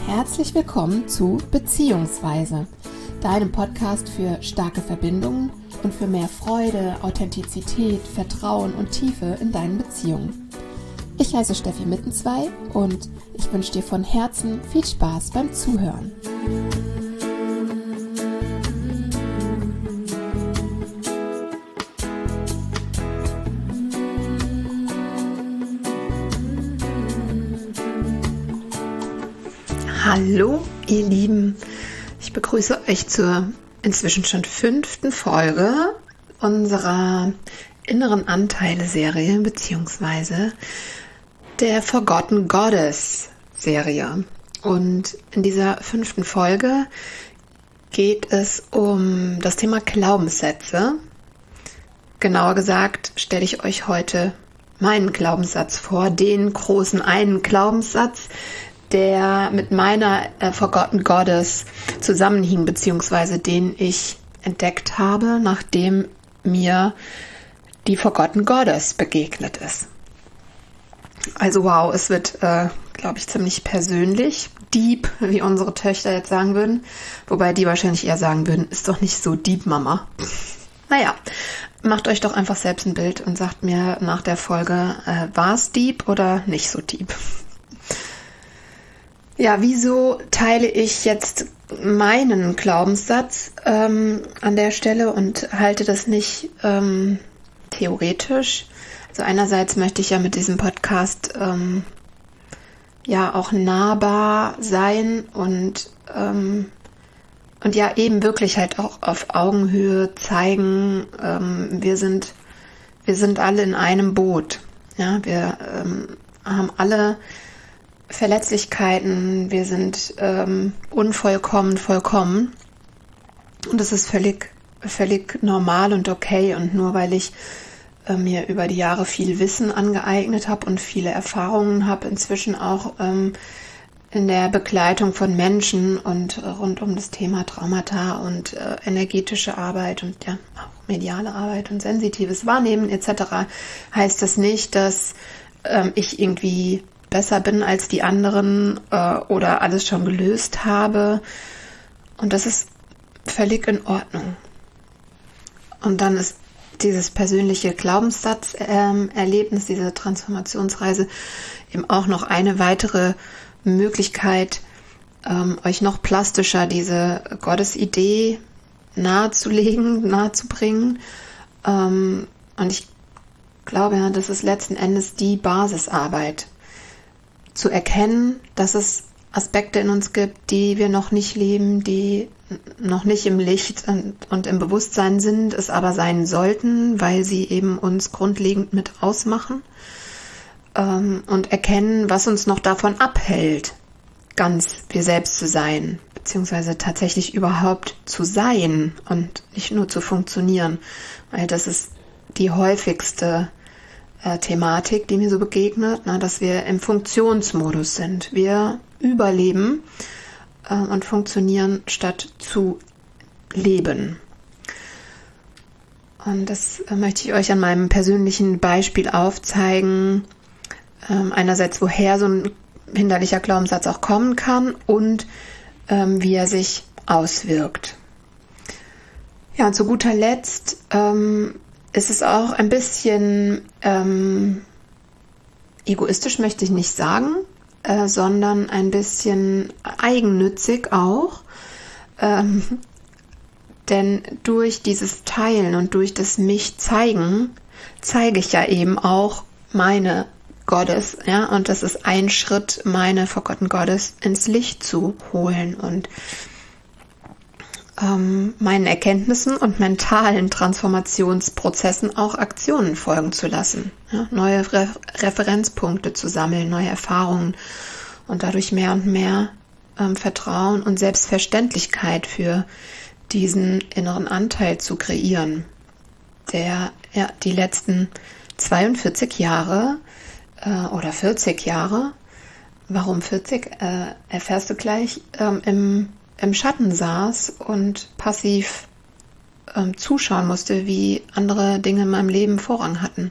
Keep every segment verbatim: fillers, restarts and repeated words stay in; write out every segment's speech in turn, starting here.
Herzlich willkommen zu Beziehungsweise, deinem Podcast für starke Verbindungen und für mehr Freude, Authentizität, Vertrauen und Tiefe in deinen Beziehungen. Ich heiße Steffi Mittenzwei und ich wünsche dir von Herzen viel Spaß beim Zuhören. Hallo ihr Lieben, ich begrüße euch zur inzwischen schon fünften Folge unserer inneren Anteile-Serie beziehungsweise der Forgotten Goddess-Serie. Und in dieser fünften Folge geht es um das Thema Glaubenssätze. Genauer gesagt stelle ich euch heute meinen Glaubenssatz vor, den großen einen Glaubenssatz, der mit meiner äh, Forgotten Goddess zusammenhing, beziehungsweise den ich entdeckt habe, nachdem mir die Forgotten Goddess begegnet ist. Also wow, es wird, äh, glaube ich, ziemlich persönlich, deep, wie unsere Töchter jetzt sagen würden, wobei die wahrscheinlich eher sagen würden, ist doch nicht so deep, Mama. Naja, macht euch doch einfach selbst ein Bild und sagt mir nach der Folge, äh, war es deep oder nicht so deep? Ja, wieso teile ich jetzt meinen Glaubenssatz ähm, an der Stelle und halte das nicht ähm, theoretisch? Also einerseits möchte ich ja mit diesem Podcast ähm, ja auch nahbar sein und ähm, und ja eben wirklich halt auch auf Augenhöhe zeigen, ähm, wir sind wir sind alle in einem Boot. Ja, wir ähm, haben alle Verletzlichkeiten, wir sind ähm, unvollkommen, vollkommen und das ist völlig, völlig normal und okay und nur weil ich äh, mir über die Jahre viel Wissen angeeignet habe und viele Erfahrungen habe, inzwischen auch ähm, in der Begleitung von Menschen und äh, rund um das Thema Traumata und äh, energetische Arbeit und ja auch mediale Arbeit und sensitives Wahrnehmen et cetera heißt das nicht, dass ähm, ich irgendwie besser bin als die anderen äh, oder alles schon gelöst habe. Und das ist völlig in Ordnung. Und dann ist dieses persönliche Glaubenssatz-Erlebnis, ähm, diese Transformationsreise eben auch noch eine weitere Möglichkeit, ähm, euch noch plastischer diese Gottesidee nahezulegen, nahezubringen. Ähm, und ich glaube ja, das ist letzten Endes die Basisarbeit. Zu erkennen, dass es Aspekte in uns gibt, die wir noch nicht leben, die noch nicht im Licht und, und im Bewusstsein sind, es aber sein sollten, weil sie eben uns grundlegend mit ausmachen. Ähm, und erkennen, was uns noch davon abhält, ganz wir selbst zu sein, beziehungsweise tatsächlich überhaupt zu sein und nicht nur zu funktionieren, weil das ist die häufigste Thematik, die mir so begegnet, na, dass wir im Funktionsmodus sind. Wir überleben äh, und funktionieren, statt zu leben. Und das äh, möchte ich euch an meinem persönlichen Beispiel aufzeigen. Ähm, einerseits, woher so ein hinderlicher Glaubenssatz auch kommen kann und ähm, wie er sich auswirkt. Ja, und zu guter Letzt ähm, es ist auch ein bisschen ähm, egoistisch, möchte ich nicht sagen, äh, sondern ein bisschen eigennützig auch. Ähm, denn durch dieses Teilen und durch das Mich-Zeigen zeige ich ja eben auch meine Goddess. Ja? Und das ist ein Schritt, meine Forgotten Goddess ins Licht zu holen und meinen Erkenntnissen und mentalen Transformationsprozessen auch Aktionen folgen zu lassen, ja, neue Re- Referenzpunkte zu sammeln, neue Erfahrungen und dadurch mehr und mehr ähm, Vertrauen und Selbstverständlichkeit für diesen inneren Anteil zu kreieren, der ja die letzten zweiundvierzig Jahre äh, oder vierzig Jahre, warum vierzig, äh, erfährst du gleich, ähm, im im Schatten saß und passiv ähm, zuschauen musste, wie andere Dinge in meinem Leben Vorrang hatten.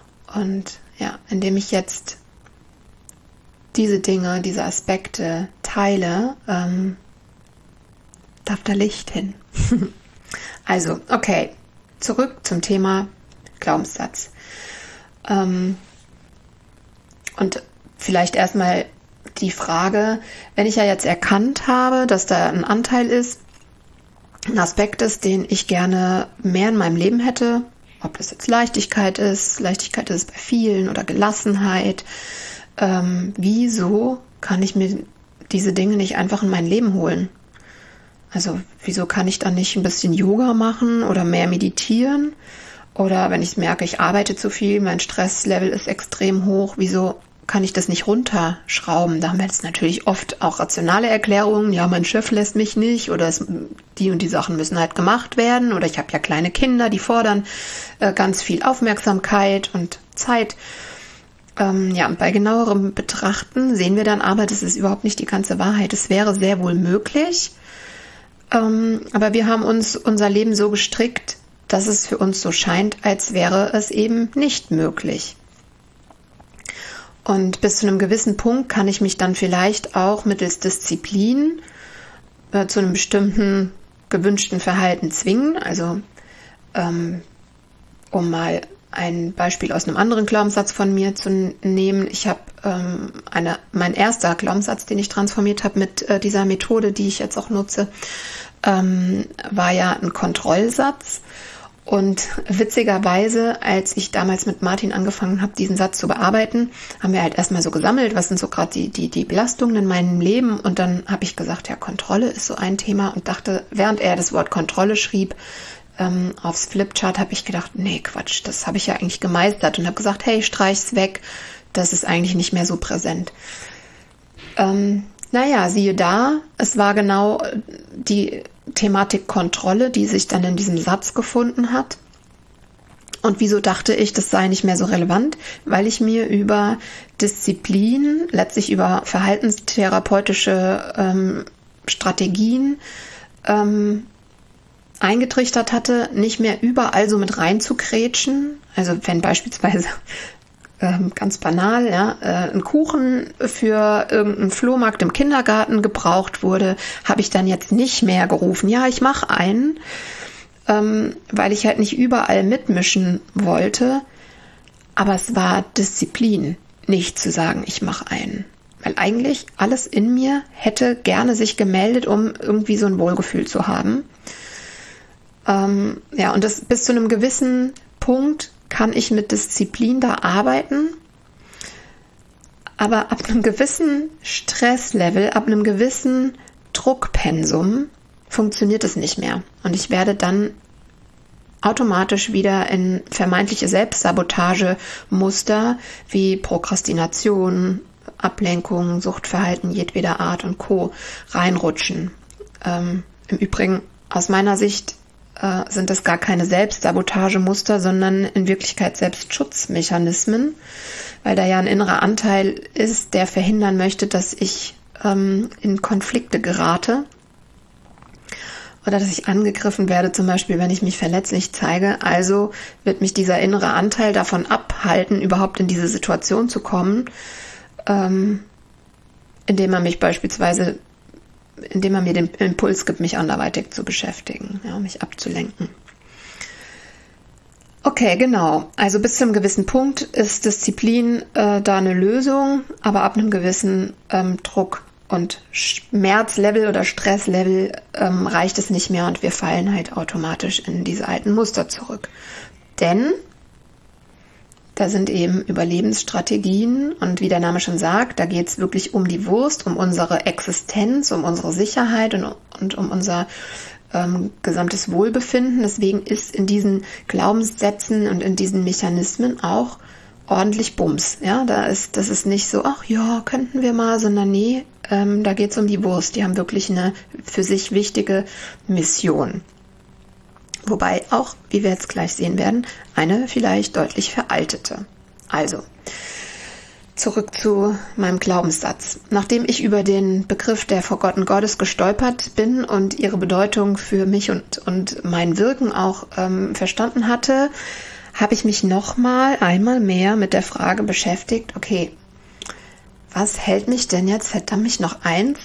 Und ja, indem ich jetzt diese Dinge, diese Aspekte teile, ähm, darf da Licht hin. Also, okay, zurück zum Thema Glaubenssatz. Ähm, und vielleicht erstmal die Frage, wenn ich ja jetzt erkannt habe, dass da ein Anteil ist, ein Aspekt ist, den ich gerne mehr in meinem Leben hätte, ob das jetzt Leichtigkeit ist, Leichtigkeit ist bei vielen oder Gelassenheit, ähm, wieso kann ich mir diese Dinge nicht einfach in mein Leben holen? Also wieso kann ich dann nicht ein bisschen Yoga machen oder mehr meditieren? Oder wenn ich merke, ich arbeite zu viel, mein Stresslevel ist extrem hoch, wieso kann ich das nicht runterschrauben? Da haben wir jetzt natürlich oft auch rationale Erklärungen. Ja, mein Chef lässt mich nicht oder es, die und die Sachen müssen halt gemacht werden. Oder ich habe ja kleine Kinder, die fordern äh, ganz viel Aufmerksamkeit und Zeit. Ähm, ja, und bei genauerem Betrachten sehen wir dann aber, das ist überhaupt nicht die ganze Wahrheit. Es wäre sehr wohl möglich, ähm, aber wir haben uns unser Leben so gestrickt, dass es für uns so scheint, als wäre es eben nicht möglich. Und bis zu einem gewissen Punkt kann ich mich dann vielleicht auch mittels Disziplin äh, zu einem bestimmten gewünschten Verhalten zwingen. Also ähm, um mal ein Beispiel aus einem anderen Glaubenssatz von mir zu nehmen. Ich habe ähm, eine, mein erster Glaubenssatz, den ich transformiert habe mit äh, dieser Methode, die ich jetzt auch nutze, ähm, war ja ein Kontrollsatz. Und witzigerweise, als ich damals mit Martin angefangen habe, diesen Satz zu bearbeiten, haben wir halt erstmal so gesammelt, was sind so gerade die, die, die Belastungen in meinem Leben. Und dann habe ich gesagt, ja, Kontrolle ist so ein Thema und dachte, während er das Wort Kontrolle schrieb, ähm, aufs Flipchart, habe ich gedacht, nee, Quatsch, das habe ich ja eigentlich gemeistert und habe gesagt, hey, streich's weg, das ist eigentlich nicht mehr so präsent. Ähm, naja, siehe da, es war genau die Thematik Kontrolle, die sich dann in diesem Satz gefunden hat. Und wieso dachte ich, das sei nicht mehr so relevant? Weil ich mir über Disziplin, letztlich über verhaltenstherapeutische ähm, Strategien ähm, eingetrichtert hatte, nicht mehr überall so mit reinzukrätschen. Also wenn beispielsweise ganz banal, ja, ein Kuchen für irgendeinen Flohmarkt im Kindergarten gebraucht wurde, habe ich dann jetzt nicht mehr gerufen, ja, ich mache einen, ähm, weil ich halt nicht überall mitmischen wollte. Aber es war Disziplin, nicht zu sagen, ich mache einen. Weil eigentlich alles in mir hätte gerne sich gemeldet, um irgendwie so ein Wohlgefühl zu haben. Ähm, ja, und das bis zu einem gewissen Punkt kann ich mit Disziplin da arbeiten, aber ab einem gewissen Stresslevel, ab einem gewissen Druckpensum funktioniert es nicht mehr. Und ich werde dann automatisch wieder in vermeintliche Selbstsabotagemuster wie Prokrastination, Ablenkung, Suchtverhalten jedweder Art und Co. reinrutschen. Ähm, im Übrigen aus meiner Sicht sind das gar keine Selbstsabotagemuster, sondern in Wirklichkeit Selbstschutzmechanismen, weil da ja ein innerer Anteil ist, der verhindern möchte, dass ich ähm, in Konflikte gerate oder dass ich angegriffen werde, zum Beispiel, wenn ich mich verletzlich zeige. Also wird mich dieser innere Anteil davon abhalten, überhaupt in diese Situation zu kommen, ähm, indem er mich beispielsweise indem er mir den Impuls gibt, mich anderweitig zu beschäftigen, ja, mich abzulenken. Okay, genau. Also bis zu einem gewissen Punkt ist Disziplin äh, da eine Lösung, aber ab einem gewissen ähm, Druck- und Schmerzlevel oder Stresslevel ähm, reicht es nicht mehr und wir fallen halt automatisch in diese alten Muster zurück. Denn da sind eben Überlebensstrategien und wie der Name schon sagt, da geht es wirklich um die Wurst, um unsere Existenz, um unsere Sicherheit und, und um unser ähm, gesamtes Wohlbefinden. Deswegen ist in diesen Glaubenssätzen und in diesen Mechanismen auch ordentlich Bums. Ja, da ist, das ist nicht so, ach ja, könnten wir mal, sondern nee, ähm, da geht es um die Wurst. Die haben wirklich eine für sich wichtige Mission. Wobei auch, wie wir jetzt gleich sehen werden, eine vielleicht deutlich veraltete. Also, zurück zu meinem Glaubenssatz. Nachdem ich über den Begriff der Forgotten Goddess gestolpert bin und ihre Bedeutung für mich und, und mein Wirken auch ähm, verstanden hatte, habe ich mich nochmal einmal mehr mit der Frage beschäftigt, okay, was hält mich denn jetzt, verdammt mich noch eins,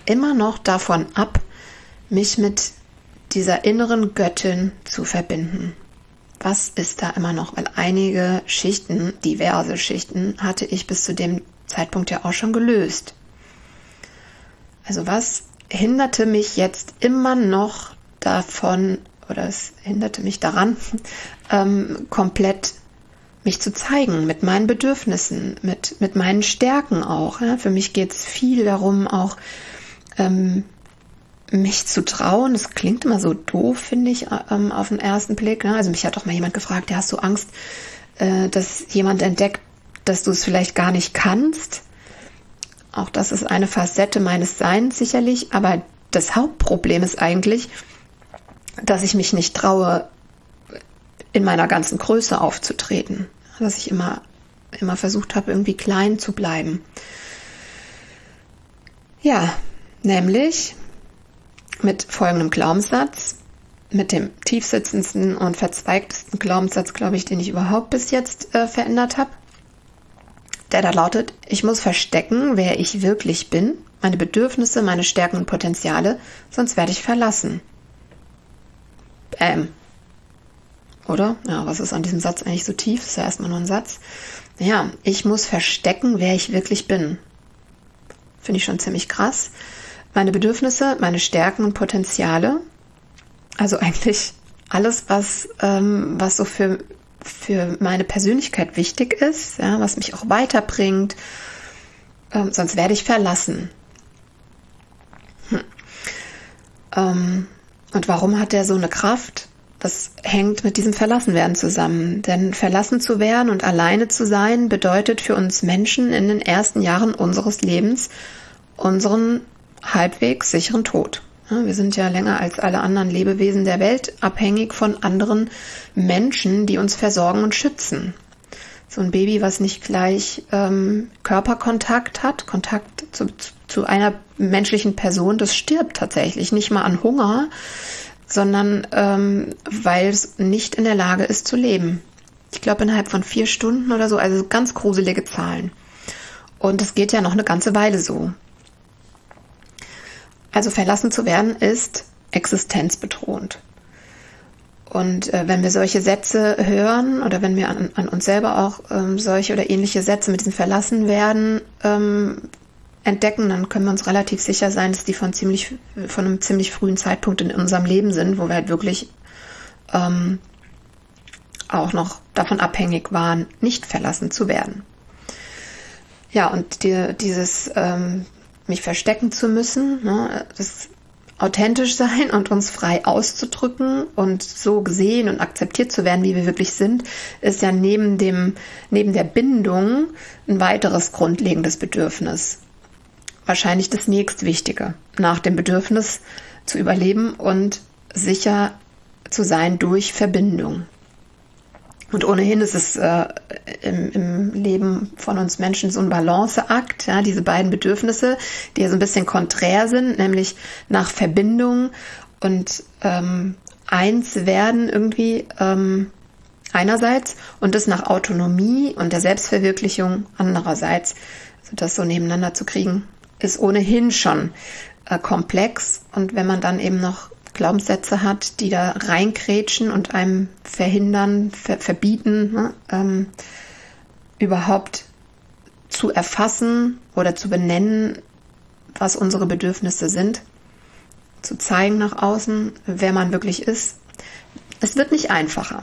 immer noch davon ab, mich mit dieser inneren Göttin zu verbinden. Was ist da immer noch? Weil einige Schichten, diverse Schichten, hatte ich bis zu dem Zeitpunkt ja auch schon gelöst. Also was hinderte mich jetzt immer noch davon, oder es hinderte mich daran, ähm, komplett mich zu zeigen mit meinen Bedürfnissen, mit, mit meinen Stärken auch. Ja? Für mich geht es viel darum, auch ähm, mich zu trauen. Das klingt immer so doof, finde ich, ähm, auf den ersten Blick. Ne? Also mich hat doch mal jemand gefragt, ja, hast du Angst, äh, dass jemand entdeckt, dass du es vielleicht gar nicht kannst? Auch das ist eine Facette meines Seins sicherlich, aber das Hauptproblem ist eigentlich, dass ich mich nicht traue, in meiner ganzen Größe aufzutreten. Dass ich immer, immer versucht habe, irgendwie klein zu bleiben. Ja, nämlich mit folgendem Glaubenssatz, mit dem tiefsitzendsten und verzweigtesten Glaubenssatz, glaube ich, den ich überhaupt bis jetzt äh, verändert habe. Der da lautet, ich muss verstecken, wer ich wirklich bin, meine Bedürfnisse, meine Stärken und Potenziale, sonst werde ich verlassen. Bäm. Oder? Ja, was ist an diesem Satz eigentlich so tief? Das ist ja erstmal nur ein Satz. Ja, ich muss verstecken, wer ich wirklich bin. Finde ich schon ziemlich krass. Meine Bedürfnisse, meine Stärken und Potenziale, also eigentlich alles, was, ähm, was so für für meine Persönlichkeit wichtig ist, ja, was mich auch weiterbringt, ähm, sonst werde ich verlassen. Hm. Ähm, und warum hat der so eine Kraft? Das hängt mit diesem Verlassenwerden zusammen. Denn verlassen zu werden und alleine zu sein, bedeutet für uns Menschen in den ersten Jahren unseres Lebens unseren halbwegs sicheren Tod. Ja, wir sind ja länger als alle anderen Lebewesen der Welt abhängig von anderen Menschen, die uns versorgen und schützen. So ein Baby, was nicht gleich ähm, Körperkontakt hat, Kontakt zu, zu einer menschlichen Person, das stirbt tatsächlich. Nicht mal an Hunger, sondern ähm, weil es nicht in der Lage ist zu leben. Ich glaube innerhalb von vier Stunden oder so, also ganz gruselige Zahlen. Und es geht ja noch eine ganze Weile so. Also verlassen zu werden ist existenzbedrohend. Und äh, wenn wir solche Sätze hören oder wenn wir an, an uns selber auch ähm, solche oder ähnliche Sätze mit diesem Verlassenwerden ähm, entdecken, dann können wir uns relativ sicher sein, dass die von ziemlich von einem ziemlich frühen Zeitpunkt in unserem Leben sind, wo wir halt wirklich ähm, auch noch davon abhängig waren, nicht verlassen zu werden. Ja, und die, dieses ähm, mich verstecken zu müssen, ne, das authentisch sein und uns frei auszudrücken und so gesehen und akzeptiert zu werden, wie wir wirklich sind, ist ja neben dem, neben der Bindung ein weiteres grundlegendes Bedürfnis. Wahrscheinlich das nächstwichtige, nach dem Bedürfnis zu überleben und sicher zu sein durch Verbindung. Und ohnehin ist es äh, im, im Leben von uns Menschen so ein Balanceakt, ja, diese beiden Bedürfnisse, die ja so ein bisschen konträr sind, nämlich nach Verbindung und ähm, eins werden irgendwie ähm, einerseits und das nach Autonomie und der Selbstverwirklichung andererseits. Also das so nebeneinander zu kriegen, ist ohnehin schon äh, komplex. Und wenn man dann eben noch Glaubenssätze hat, die da reinkrätschen und einem verhindern, ver- verbieten, ne, ähm, überhaupt zu erfassen oder zu benennen, was unsere Bedürfnisse sind, zu zeigen nach außen, wer man wirklich ist. Es wird nicht einfacher.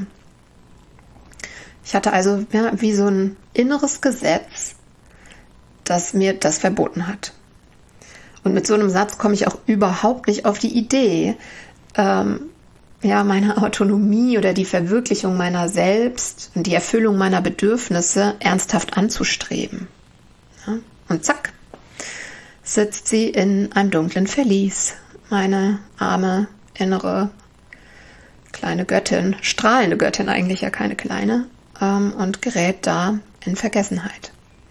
Ich hatte also ja, wie so ein inneres Gesetz, das mir das verboten hat. Und mit so einem Satz komme ich auch überhaupt nicht auf die Idee, ähm, ja, meine Autonomie oder die Verwirklichung meiner selbst und die Erfüllung meiner Bedürfnisse ernsthaft anzustreben. Ja? Und zack, sitzt sie in einem dunklen Verlies. Meine arme, innere, kleine Göttin, strahlende Göttin eigentlich, ja keine kleine, ähm, und gerät da in Vergessenheit.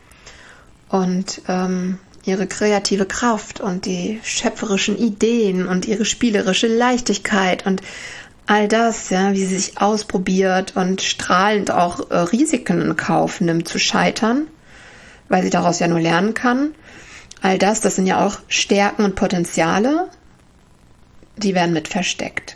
Und ähm, ihre kreative Kraft und die schöpferischen Ideen und ihre spielerische Leichtigkeit und all das, ja, wie sie sich ausprobiert und strahlend auch äh, Risiken in Kauf nimmt zu scheitern, weil sie daraus ja nur lernen kann, all das, das sind ja auch Stärken und Potenziale, die werden mit versteckt.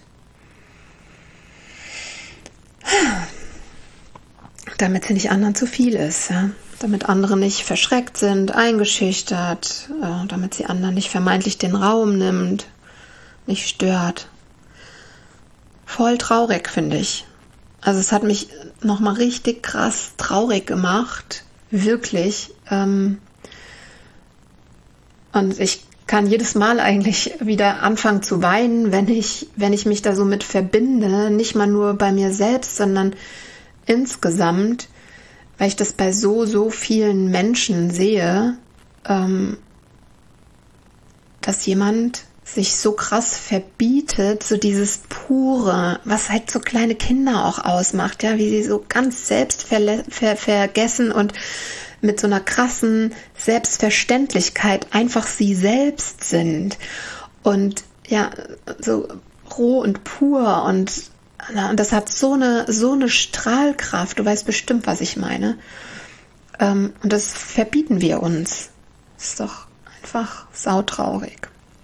Damit sie nicht anderen zu viel ist, ja? Damit andere nicht verschreckt sind, eingeschüchtert, äh, damit sie anderen nicht vermeintlich den Raum nimmt, nicht stört. Voll traurig, finde ich. Also es hat mich nochmal richtig krass traurig gemacht, wirklich. Ähm, und ich kann jedes Mal eigentlich wieder anfangen zu weinen, wenn ich, wenn ich mich da so mit verbinde, nicht mal nur bei mir selbst, sondern insgesamt, weil ich das bei so, so vielen Menschen sehe, ähm, dass jemand sich so krass verbietet, so dieses Pure, was halt so kleine Kinder auch ausmacht, ja, wie sie so ganz selbst ver- ver- vergessen und mit so einer krassen Selbstverständlichkeit einfach sie selbst sind und ja, so roh und pur und, na, und das hat so eine, so eine Strahlkraft, du weißt bestimmt, was ich meine. Ähm, und das verbieten wir uns. Das ist doch einfach sautraurig.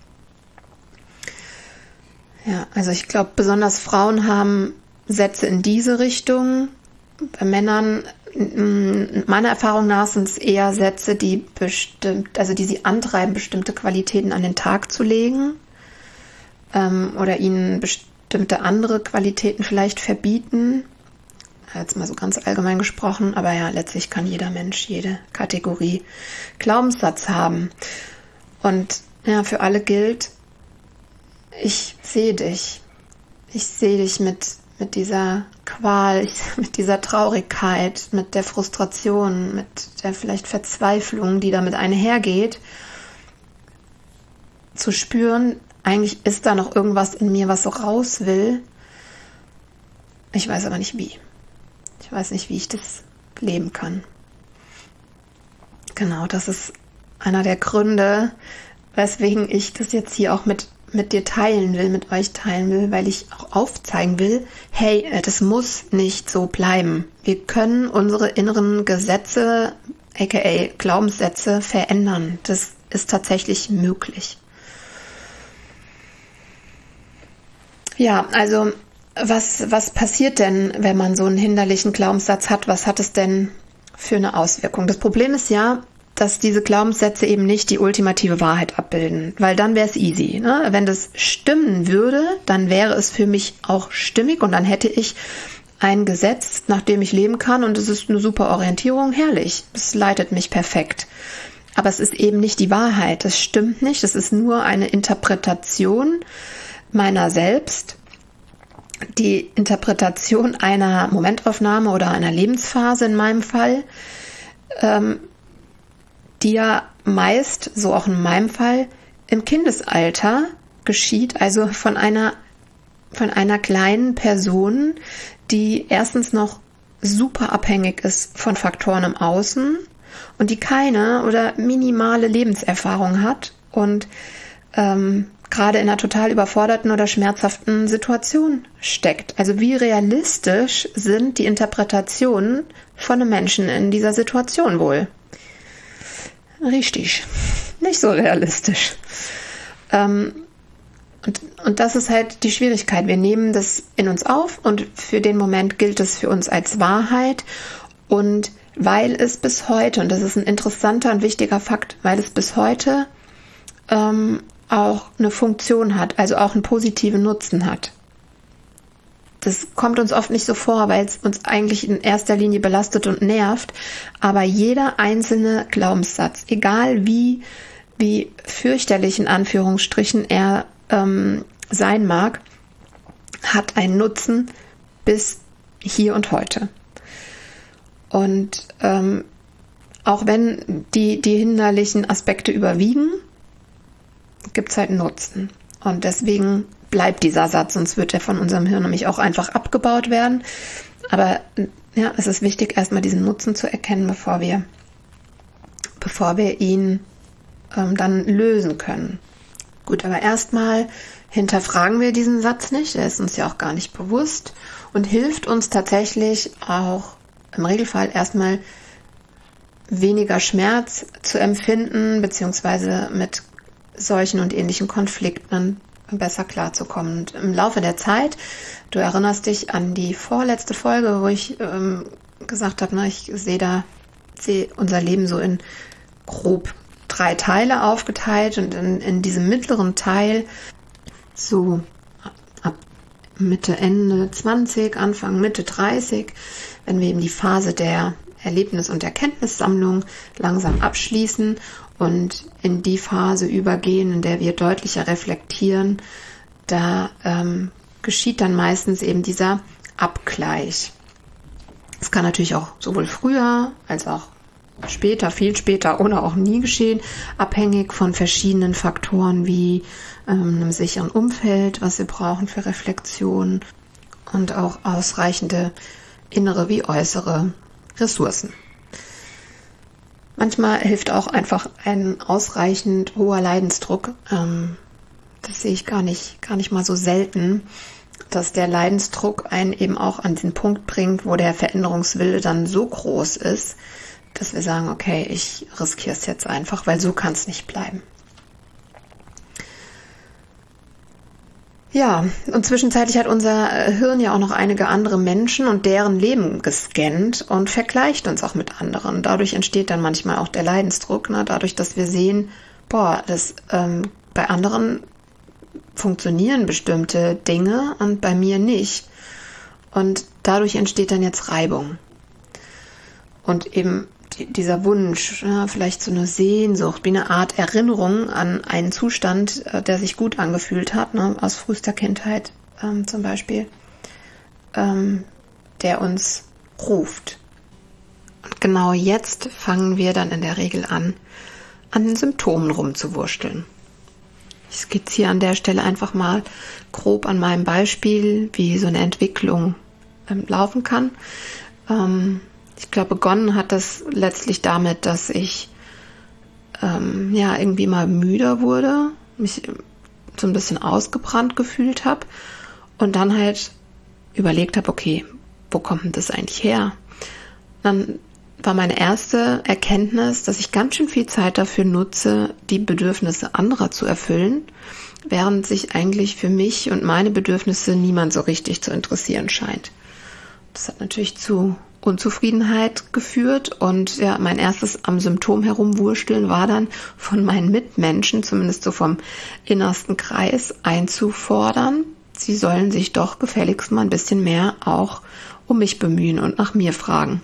Ja, also ich glaube, besonders Frauen haben Sätze in diese Richtung. Bei Männern, meiner Erfahrung nach, sind es eher Sätze, die bestimmt, also die sie antreiben, bestimmte Qualitäten an den Tag zu legen, ähm, oder ihnen bestimmte andere Qualitäten vielleicht verbieten. Jetzt mal so ganz allgemein gesprochen, aber ja, letztlich kann jeder Mensch jede Kategorie Glaubenssatz haben. Und ja, für alle gilt, ich sehe dich. Ich sehe dich mit, mit dieser Qual, ich, mit dieser Traurigkeit, mit der Frustration, mit der vielleicht Verzweiflung, die damit einhergeht, zu spüren, eigentlich ist da noch irgendwas in mir, was so raus will. Ich weiß aber nicht wie. Ich weiß nicht, wie ich das leben kann. Genau, das ist einer der Gründe, weswegen ich das jetzt hier auch mit mit dir teilen will, mit euch teilen will, weil ich auch aufzeigen will, hey, das muss nicht so bleiben. Wir können unsere inneren Gesetze, aka Glaubenssätze, verändern. Das ist tatsächlich möglich. Ja, also was, was passiert denn, wenn man so einen hinderlichen Glaubenssatz hat? Was hat es denn für eine Auswirkung? Das Problem ist ja, dass diese Glaubenssätze eben nicht die ultimative Wahrheit abbilden, weil dann wäre es easy. Ne? Wenn das stimmen würde, dann wäre es für mich auch stimmig und dann hätte ich ein Gesetz, nach dem ich leben kann und es ist eine super Orientierung, herrlich. Es leitet mich perfekt. Aber es ist eben nicht die Wahrheit, es stimmt nicht, es ist nur eine Interpretation meiner selbst, die Interpretation einer Momentaufnahme oder einer Lebensphase in meinem Fall, ähm, die ja meist, so auch in meinem Fall, im Kindesalter geschieht, also von einer, von einer kleinen Person, die erstens noch super abhängig ist von Faktoren im Außen und die keine oder minimale Lebenserfahrung hat und ähm, gerade in einer total überforderten oder schmerzhaften Situation steckt. Also wie realistisch sind die Interpretationen von einem Menschen in dieser Situation wohl? Richtig, nicht so realistisch. Ähm, und, und das ist halt die Schwierigkeit. Wir nehmen das in uns auf und für den Moment gilt es für uns als Wahrheit. Und weil es bis heute, und das ist ein interessanter und wichtiger Fakt, weil es bis heute ähm, auch eine Funktion hat, also auch einen positiven Nutzen hat. Das kommt uns oft nicht so vor, weil es uns eigentlich in erster Linie belastet und nervt. Aber jeder einzelne Glaubenssatz, egal wie, wie fürchterlich in Anführungsstrichen er ähm, sein mag, hat einen Nutzen bis hier und heute. Und ähm, auch wenn die, die hinderlichen Aspekte überwiegen, gibt es halt einen Nutzen. Und deswegen bleibt dieser Satz, sonst wird er von unserem Hirn nämlich auch einfach abgebaut werden. Aber ja, es ist wichtig, erstmal diesen Nutzen zu erkennen, bevor wir, bevor wir ihn ähm, dann lösen können. Gut, aber erstmal hinterfragen wir diesen Satz nicht, der ist uns ja auch gar nicht bewusst und hilft uns tatsächlich auch im Regelfall erstmal weniger Schmerz zu empfinden, beziehungsweise mit solchen und ähnlichen Konflikten besser klarzukommen. Und im Laufe der Zeit, du erinnerst dich an die vorletzte Folge, wo ich ähm, gesagt habe, ne, ich sehe da sehe unser Leben so in grob drei Teile aufgeteilt und in, in diesem mittleren Teil so ab Mitte, Ende zwanzig, Anfang, Mitte dreißig, wenn wir eben die Phase der Erlebnis- und Erkenntnissammlung langsam abschließen und in die Phase übergehen, in der wir deutlicher reflektieren, da ähm, geschieht dann meistens eben dieser Abgleich. Es kann natürlich auch sowohl früher als auch später, viel später oder auch nie geschehen, abhängig von verschiedenen Faktoren wie ähm, einem sicheren Umfeld, was wir brauchen für Reflexion und auch ausreichende innere wie äußere Ressourcen. Manchmal hilft auch einfach ein ausreichend hoher Leidensdruck. Ähm, das sehe ich gar nicht, gar nicht mal so selten, dass der Leidensdruck einen eben auch an den Punkt bringt, wo der Veränderungswille dann so groß ist, dass wir sagen, okay, ich riskiere es jetzt einfach, weil so kann es nicht bleiben. Ja, und zwischenzeitlich hat unser Hirn ja auch noch einige andere Menschen und deren Leben gescannt und vergleicht uns auch mit anderen. Dadurch entsteht dann manchmal auch der Leidensdruck, ne? Dadurch, dass wir sehen, boah, das, ähm, bei anderen funktionieren bestimmte Dinge und bei mir nicht. Und dadurch entsteht dann jetzt Reibung. Und eben die, dieser Wunsch, ja, vielleicht so eine Sehnsucht, wie eine Art Erinnerung an einen Zustand, äh, der sich gut angefühlt hat, ne, aus frühester Kindheit ähm, zum Beispiel, ähm, der uns ruft. Und genau jetzt fangen wir dann in der Regel an, an den Symptomen rumzuwurschteln. Ich skizziere an der Stelle einfach mal grob an meinem Beispiel, wie so eine Entwicklung ähm, laufen kann. Ähm, ich glaube, begonnen hat das letztlich damit, dass ich ähm, ja irgendwie mal müder wurde, mich so ein bisschen ausgebrannt gefühlt habe und dann halt überlegt habe, okay, wo kommt denn das eigentlich her? Dann war meine erste Erkenntnis, dass ich ganz schön viel Zeit dafür nutze, die Bedürfnisse anderer zu erfüllen, während sich eigentlich für mich und meine Bedürfnisse niemand so richtig zu interessieren scheint. Das hat natürlich zu Unzufriedenheit geführt und ja, mein erstes am Symptom herumwursteln war dann von meinen Mitmenschen, zumindest so vom innersten Kreis, einzufordern, sie sollen sich doch gefälligst mal ein bisschen mehr auch um mich bemühen und nach mir fragen.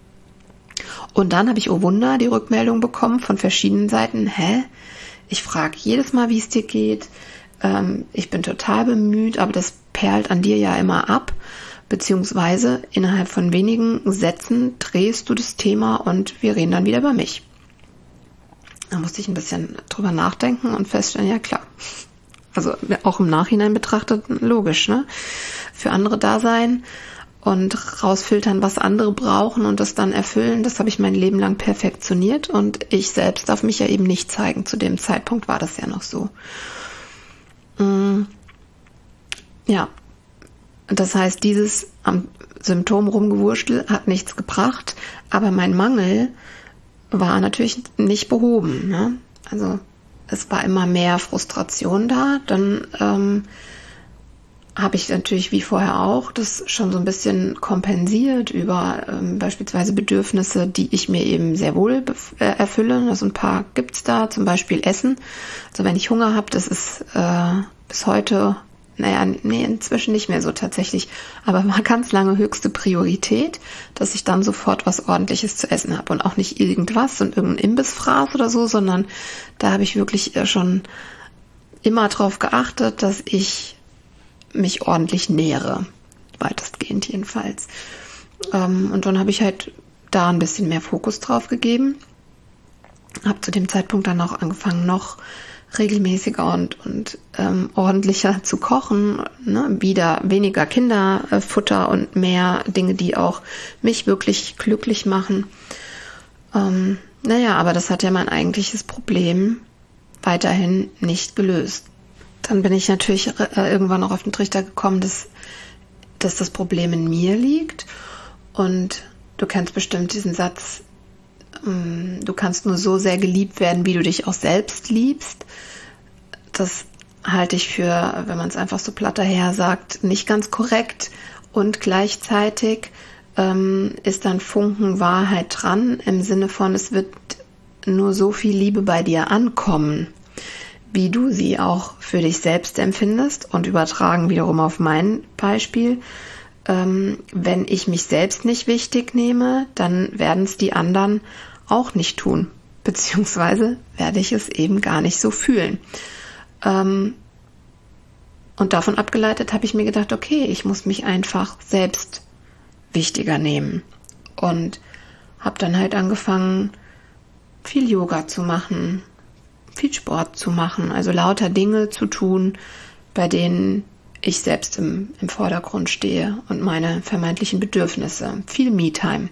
Und dann habe ich, oh Wunder, die Rückmeldung bekommen von verschiedenen Seiten. Hä? Ich frage jedes Mal, wie es dir geht. Ähm, ich bin total bemüht, aber das perlt an dir ja immer ab. Beziehungsweise innerhalb von wenigen Sätzen drehst du das Thema und wir reden dann wieder über mich. Da musste ich ein bisschen drüber nachdenken und feststellen, ja klar. Also auch im Nachhinein betrachtet, logisch, ne? Für andere da sein und rausfiltern, was andere brauchen und das dann erfüllen, das habe ich mein Leben lang perfektioniert und ich selbst darf mich ja eben nicht zeigen. Zu dem Zeitpunkt war das ja noch so. Ja, das heißt, dieses am Symptom rumgewurschtel hat nichts gebracht, aber mein Mangel war natürlich nicht behoben, ne? Also es war immer mehr Frustration da, dann ähm, habe ich natürlich wie vorher auch das schon so ein bisschen kompensiert über ähm, beispielsweise Bedürfnisse, die ich mir eben sehr wohl bef- äh, erfülle. Also ein paar gibt's da, zum Beispiel Essen. Also wenn ich Hunger habe, das ist äh, bis heute, naja, nee, inzwischen nicht mehr so tatsächlich, aber war ganz lange höchste Priorität, dass ich dann sofort was Ordentliches zu essen habe und auch nicht irgendwas und irgendein Imbissfraß oder so, sondern da habe ich wirklich äh, schon immer drauf geachtet, dass ich mich ordentlich nähere, weitestgehend jedenfalls. Ähm, und dann habe ich halt da ein bisschen mehr Fokus drauf gegeben. Habe zu dem Zeitpunkt dann auch angefangen, noch regelmäßiger und, und ähm, ordentlicher zu kochen. Ne? Wieder weniger Kinderfutter und mehr Dinge, die auch mich wirklich glücklich machen. Ähm, naja, aber das hat ja mein eigentliches Problem weiterhin nicht gelöst. Dann bin ich natürlich irgendwann auch auf den Trichter gekommen, dass, dass das Problem in mir liegt. Und du kennst bestimmt diesen Satz, du kannst nur so sehr geliebt werden, wie du dich auch selbst liebst. Das halte ich für, wenn man es einfach so platt daher sagt, nicht ganz korrekt. Und gleichzeitig ähm, ist dann Funken Wahrheit dran, im Sinne von, es wird nur so viel Liebe bei dir ankommen, wie du sie auch für dich selbst empfindest, und übertragen wiederum auf mein Beispiel. Ähm, wenn ich mich selbst nicht wichtig nehme, dann werden es die anderen auch nicht tun, beziehungsweise werde ich es eben gar nicht so fühlen. Ähm, und davon abgeleitet habe ich mir gedacht, okay, ich muss mich einfach selbst wichtiger nehmen, und habe dann halt angefangen, viel Yoga zu machen, viel Sport zu machen, also lauter Dinge zu tun, bei denen ich selbst im, im Vordergrund stehe und meine vermeintlichen Bedürfnisse. Viel Me-Time.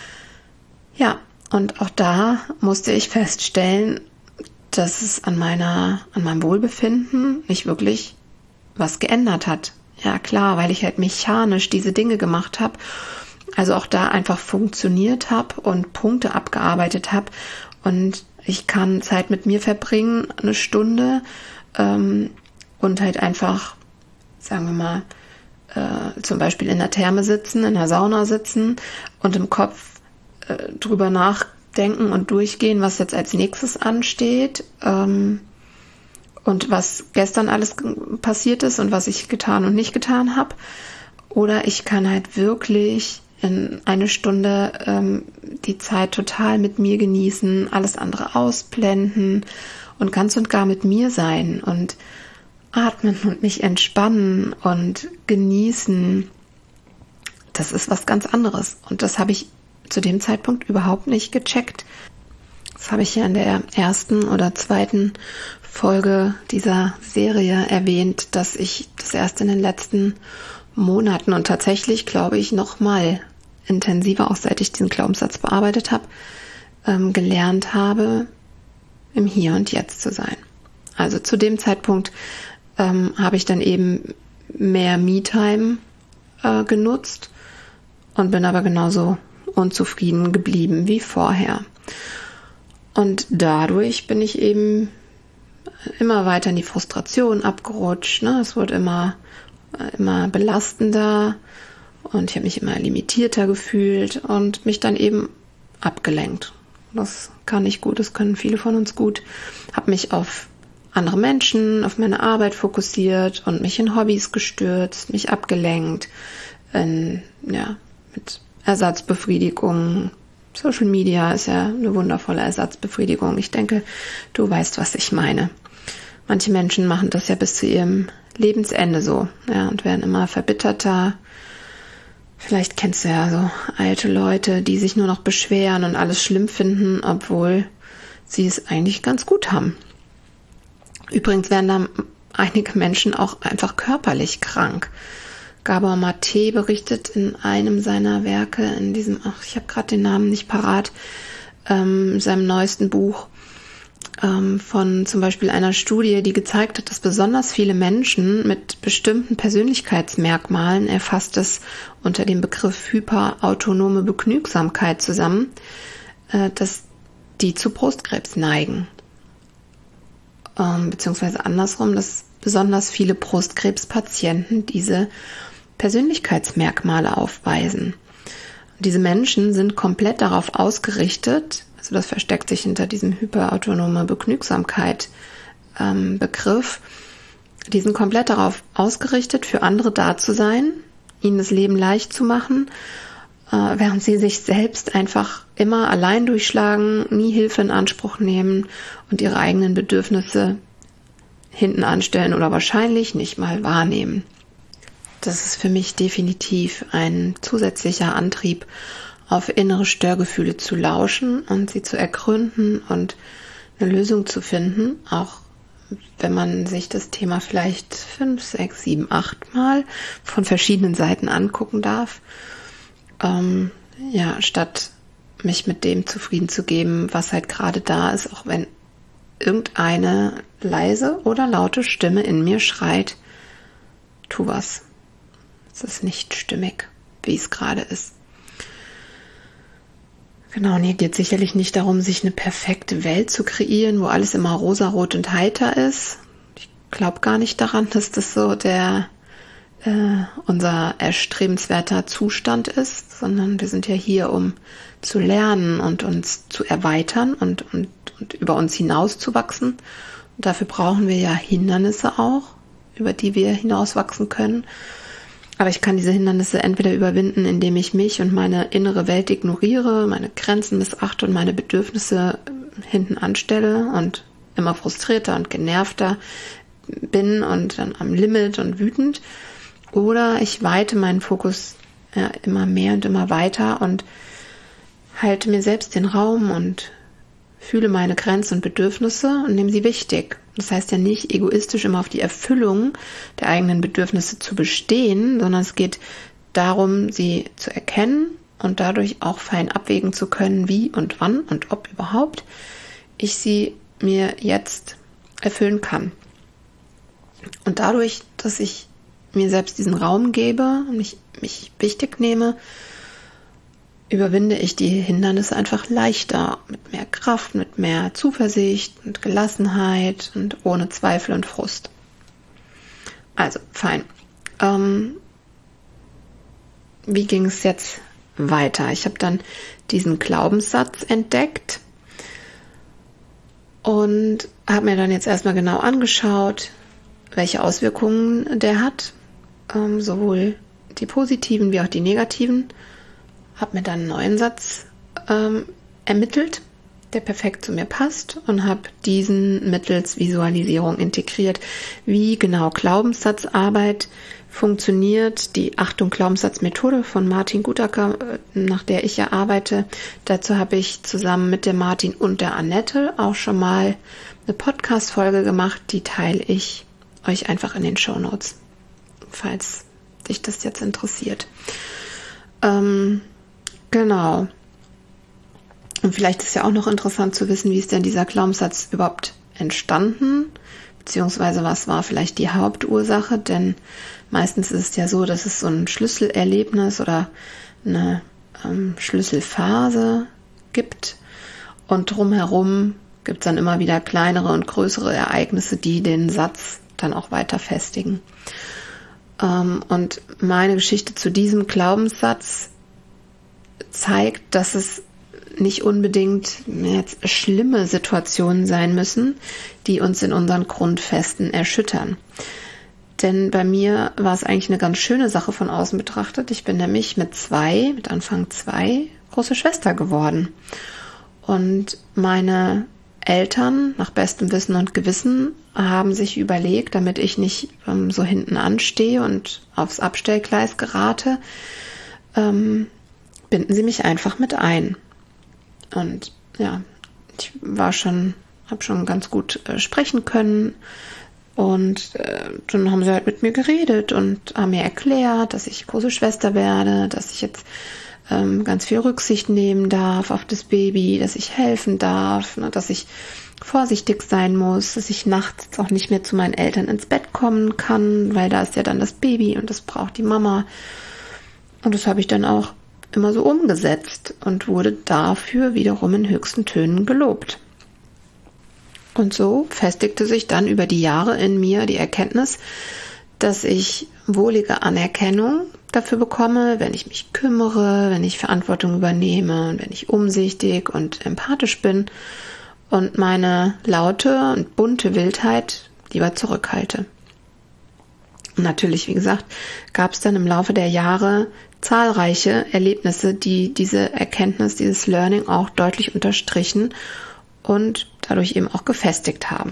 Ja, und auch da musste ich feststellen, dass es an meiner, an meinem Wohlbefinden nicht wirklich was geändert hat. Ja klar, weil ich halt mechanisch diese Dinge gemacht habe, also auch da einfach funktioniert habe und Punkte abgearbeitet habe, und ich kann Zeit mit mir verbringen, eine Stunde, ähm, und halt einfach, sagen wir mal, äh, zum Beispiel in der Therme sitzen, in der Sauna sitzen und im Kopf äh, drüber nachdenken und durchgehen, was jetzt als nächstes ansteht, ähm, und was gestern alles passiert ist und was ich getan und nicht getan habe. Oder ich kann halt wirklich in eine Stunde ähm, die Zeit total mit mir genießen, alles andere ausblenden und ganz und gar mit mir sein und atmen und mich entspannen und genießen. Das ist was ganz anderes. Und das habe ich zu dem Zeitpunkt überhaupt nicht gecheckt. Das habe ich ja in der ersten oder zweiten Folge dieser Serie erwähnt, dass ich das erst in den letzten Monaten und tatsächlich, glaube ich, noch mal intensiver, auch seit ich den Glaubenssatz bearbeitet habe, ähm, gelernt habe, im Hier und Jetzt zu sein. Also zu dem Zeitpunkt ähm, habe ich dann eben mehr Me-Time äh, genutzt und bin aber genauso unzufrieden geblieben wie vorher. Und dadurch bin ich eben immer weiter in die Frustration abgerutscht. Ne? Es wurde immer, immer belastender und ich habe mich immer limitierter gefühlt und mich dann eben abgelenkt. Das kann ich gut, das können viele von uns gut. Habe mich auf andere Menschen, auf meine Arbeit fokussiert und mich in Hobbys gestürzt, mich abgelenkt, in, ja, mit Ersatzbefriedigung. Social Media ist ja eine wundervolle Ersatzbefriedigung. Ich denke, du weißt, was ich meine. Manche Menschen machen das ja bis zu ihrem Lebensende so, ja, und werden immer verbitterter. Vielleicht kennst du ja so alte Leute, die sich nur noch beschweren und alles schlimm finden, obwohl sie es eigentlich ganz gut haben. Übrigens werden da einige Menschen auch einfach körperlich krank. Gabor Mate berichtet in einem seiner Werke, in diesem, ach, ich habe gerade den Namen nicht parat, ähm, seinem neuesten Buch, ähm, von zum Beispiel einer Studie, die gezeigt hat, dass besonders viele Menschen mit bestimmten Persönlichkeitsmerkmalen, er fasst es unter dem Begriff hyperautonome Begnügsamkeit zusammen, äh, dass die zu Brustkrebs neigen. Ähm, beziehungsweise andersrum, dass besonders viele Brustkrebspatienten diese Persönlichkeitsmerkmale aufweisen. Und diese Menschen sind komplett darauf ausgerichtet, also das versteckt sich hinter diesem hyperautonome Begnügsamkeit ähm, Begriff, die sind komplett darauf ausgerichtet, für andere da zu sein, ihnen das Leben leicht zu machen, äh, während sie sich selbst einfach immer allein durchschlagen, nie Hilfe in Anspruch nehmen und ihre eigenen Bedürfnisse hinten anstellen oder wahrscheinlich nicht mal wahrnehmen. Das ist für mich definitiv ein zusätzlicher Antrieb, auf innere Störgefühle zu lauschen und sie zu ergründen und eine Lösung zu finden, auch wenn man sich das Thema vielleicht fünf, sechs, sieben, acht Mal von verschiedenen Seiten angucken darf, ähm, ja, statt mich mit dem zufrieden zu geben, was halt gerade da ist, auch wenn irgendeine leise oder laute Stimme in mir schreit, tu was. Es ist nicht stimmig, wie es gerade ist. Genau, und hier geht es sicherlich nicht darum, sich eine perfekte Welt zu kreieren, wo alles immer rosarot und heiter ist. Ich glaube gar nicht daran, dass das so der äh, unser erstrebenswerter Zustand ist, sondern wir sind ja hier, um zu lernen und uns zu erweitern und, und, und über uns hinauszuwachsen. Und dafür brauchen wir ja Hindernisse auch, über die wir hinauswachsen können. Aber ich kann diese Hindernisse entweder überwinden, indem ich mich und meine innere Welt ignoriere, meine Grenzen missachte und meine Bedürfnisse hinten anstelle und immer frustrierter und genervter bin und dann am Limit und wütend. Oder ich weite meinen Fokus ja, immer mehr und immer weiter und halte mir selbst den Raum und fühle meine Grenzen und Bedürfnisse und nehme sie wichtig. Das heißt ja nicht, egoistisch immer auf die Erfüllung der eigenen Bedürfnisse zu bestehen, sondern es geht darum, sie zu erkennen und dadurch auch fein abwägen zu können, wie und wann und ob überhaupt ich sie mir jetzt erfüllen kann. Und dadurch, dass ich mir selbst diesen Raum gebe und mich, mich wichtig nehme, überwinde ich die Hindernisse einfach leichter, mit mehr Kraft, mit mehr Zuversicht und Gelassenheit und ohne Zweifel und Frust. Also, fein. Ähm, wie ging es jetzt weiter? Ich habe dann diesen Glaubenssatz entdeckt und habe mir dann jetzt erstmal genau angeschaut, welche Auswirkungen der hat, ähm, sowohl die positiven wie auch die negativen. Habe mir dann einen neuen Satz ähm, ermittelt, der perfekt zu mir passt und habe diesen mittels Visualisierung integriert. Wie genau Glaubenssatzarbeit funktioniert, die Achtung-Glaubenssatz-Methode von Martin Gutacker, nach der ich ja arbeite. Dazu habe ich zusammen mit der Martin und der Annette auch schon mal eine Podcast-Folge gemacht, die teile ich euch einfach in den Shownotes, falls dich das jetzt interessiert. Ähm, Genau. Und vielleicht ist ja auch noch interessant zu wissen, wie ist denn dieser Glaubenssatz überhaupt entstanden, beziehungsweise was war vielleicht die Hauptursache, denn meistens ist es ja so, dass es so ein Schlüsselerlebnis oder eine ähm, Schlüsselphase gibt und drumherum gibt es dann immer wieder kleinere und größere Ereignisse, die den Satz dann auch weiter festigen. Ähm, und meine Geschichte zu diesem Glaubenssatz zeigt, dass es nicht unbedingt jetzt schlimme Situationen sein müssen, die uns in unseren Grundfesten erschüttern. Denn bei mir war es eigentlich eine ganz schöne Sache von außen betrachtet. Ich bin nämlich mit zwei, mit Anfang zwei, große Schwester geworden. Und meine Eltern, nach bestem Wissen und Gewissen, haben sich überlegt, damit ich nicht ähm, so hinten anstehe und aufs Abstellgleis gerate, ähm, binden sie mich einfach mit ein. Und ja, ich war schon, habe schon ganz gut äh, sprechen können. Und äh, dann haben sie halt mit mir geredet und haben mir erklärt, dass ich große Schwester werde, dass ich jetzt ähm, ganz viel Rücksicht nehmen darf auf das Baby, dass ich helfen darf, ne, dass ich vorsichtig sein muss, dass ich nachts auch nicht mehr zu meinen Eltern ins Bett kommen kann, weil da ist ja dann das Baby und das braucht die Mama. Und das habe ich dann auch immer so umgesetzt und wurde dafür wiederum in höchsten Tönen gelobt. Und so festigte sich dann über die Jahre in mir die Erkenntnis, dass ich wohlige Anerkennung dafür bekomme, wenn ich mich kümmere, wenn ich Verantwortung übernehme, wenn ich umsichtig und empathisch bin und meine laute und bunte Wildheit lieber zurückhalte. Und natürlich, wie gesagt, gab es dann im Laufe der Jahre zahlreiche Erlebnisse, die diese Erkenntnis, dieses Learning auch deutlich unterstrichen und dadurch eben auch gefestigt haben.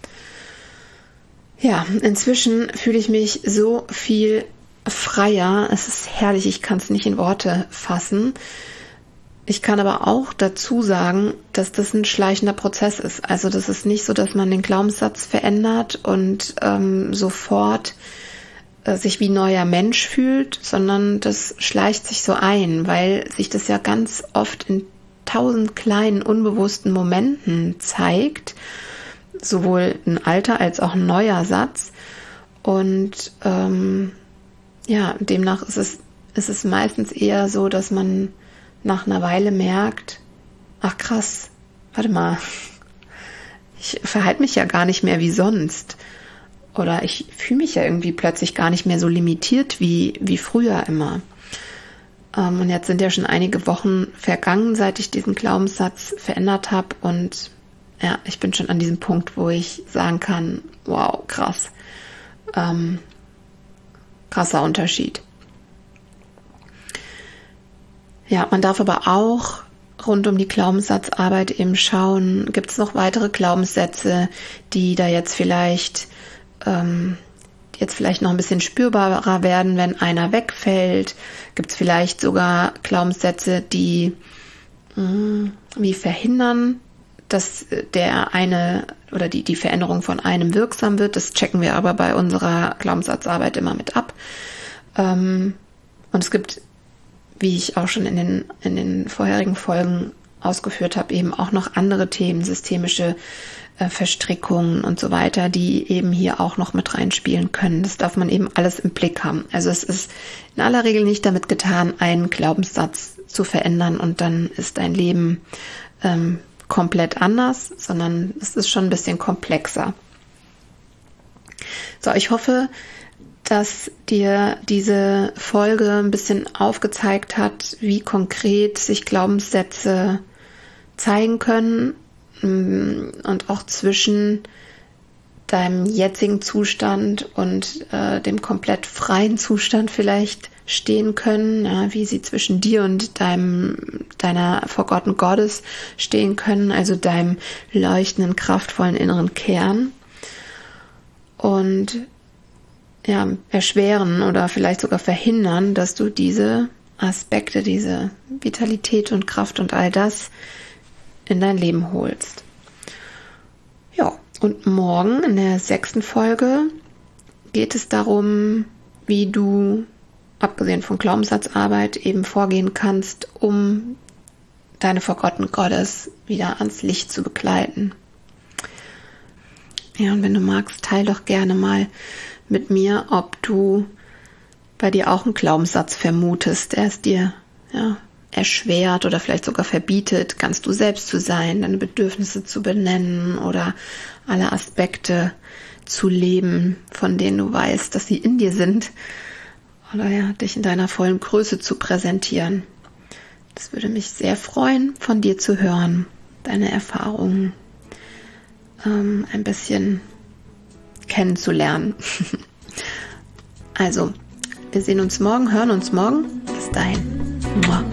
Ja, inzwischen fühle ich mich so viel freier. Es ist herrlich, ich kann es nicht in Worte fassen. Ich kann aber auch dazu sagen, dass das ein schleichender Prozess ist. Also das ist nicht so, dass man den Glaubenssatz verändert und ähm, sofort äh, sich wie neuer Mensch fühlt, sondern das schleicht sich so ein, weil sich das ja ganz oft in tausend kleinen unbewussten Momenten zeigt, sowohl ein alter als auch ein neuer Satz. Und ähm, ja, demnach ist es, ist es meistens eher so, dass man nach einer Weile merkt, ach krass, warte mal, ich verhalte mich ja gar nicht mehr wie sonst. Oder ich fühle mich ja irgendwie plötzlich gar nicht mehr so limitiert wie, wie früher immer. Ähm, und jetzt sind ja schon einige Wochen vergangen, seit ich diesen Glaubenssatz verändert habe. Und ja, ich bin schon an diesem Punkt, wo ich sagen kann, wow, krass. Ähm, krasser Unterschied. Ja, man darf aber auch rund um die Glaubenssatzarbeit eben schauen, gibt es noch weitere Glaubenssätze, die da jetzt vielleicht ähm, jetzt vielleicht noch ein bisschen spürbarer werden, wenn einer wegfällt. Gibt es vielleicht sogar Glaubenssätze, die mh, wie verhindern, dass der eine oder die, die Veränderung von einem wirksam wird. Das checken wir aber bei unserer Glaubenssatzarbeit immer mit ab. Ähm, und es gibt, wie ich auch schon in den, in den vorherigen Folgen ausgeführt habe, eben auch noch andere Themen, systemische äh, Verstrickungen und so weiter, die eben hier auch noch mit reinspielen können. Das darf man eben alles im Blick haben. Also es ist in aller Regel nicht damit getan, einen Glaubenssatz zu verändern und dann ist dein Leben ähm, komplett anders, sondern es ist schon ein bisschen komplexer. So, ich hoffe, dass dir diese Folge ein bisschen aufgezeigt hat, wie konkret sich Glaubenssätze zeigen können und auch zwischen deinem jetzigen Zustand und äh, dem komplett freien Zustand vielleicht stehen können, ja, wie sie zwischen dir und deinem deiner Forgotten Goddess stehen können, also deinem leuchtenden, kraftvollen inneren Kern. Und ja, erschweren oder vielleicht sogar verhindern, dass du diese Aspekte, diese Vitalität und Kraft und all das in dein Leben holst. Ja, und morgen in der sechsten Folge geht es darum, wie du, abgesehen von Glaubenssatzarbeit, eben vorgehen kannst, um deine Forgotten Goddess wieder ans Licht zu begleiten. Ja, und wenn du magst, teil doch gerne mal mit mir, ob du bei dir auch einen Glaubenssatz vermutest, der es dir ja, erschwert oder vielleicht sogar verbietet, ganz du selbst zu sein, deine Bedürfnisse zu benennen oder alle Aspekte zu leben, von denen du weißt, dass sie in dir sind, oder ja, dich in deiner vollen Größe zu präsentieren. Das würde mich sehr freuen, von dir zu hören, deine Erfahrungen ähm, ein bisschen kennenzulernen. Also, wir sehen uns morgen, hören uns morgen. Bis dahin. Mua.